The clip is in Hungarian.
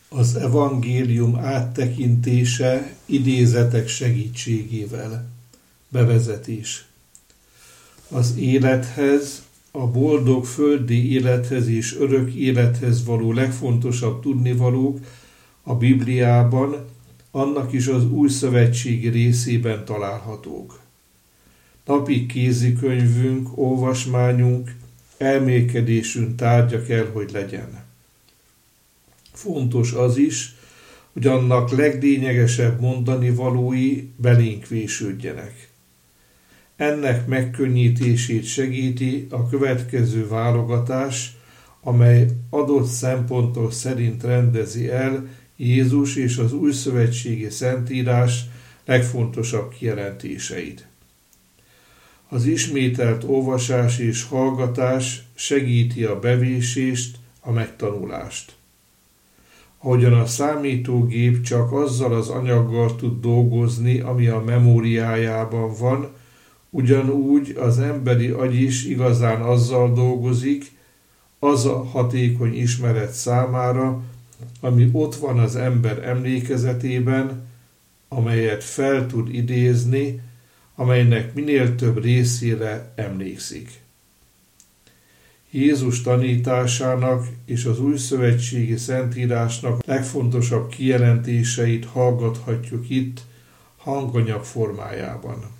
Az evangélium áttekintése idézetek segítségével. Bevezetés. Az élethez, a boldog földi élethez és örök élethez való legfontosabb tudnivalók a Bibliában, annak is az új szövetségi részében találhatók. Napi kézikönyvünk, olvasmányunk, elmélkedésünk tárgya kell, hogy legyen. Fontos az is, hogy annak leglényegesebb mondani valói belénk vésődjenek. Ennek megkönnyítését segíti a következő válogatás, amely adott szempontok szerint rendezi el Jézus és az újszövetségi Szentírás legfontosabb kijelentéseit. Az ismételt olvasás és hallgatás segíti a bevésést, a megtanulást. Ahogyan a számítógép csak azzal az anyaggal tud dolgozni, ami a memóriájában van, ugyanúgy az emberi agy is igazán azzal dolgozik, az a hatékony ismeret számára, ami ott van az ember emlékezetében, amelyet fel tud idézni, amelynek minél több részére emlékszik. Jézus tanításának és az újszövetségi Szentírásnak legfontosabb kijelentéseit hallgathatjuk itt hanganyag formájában.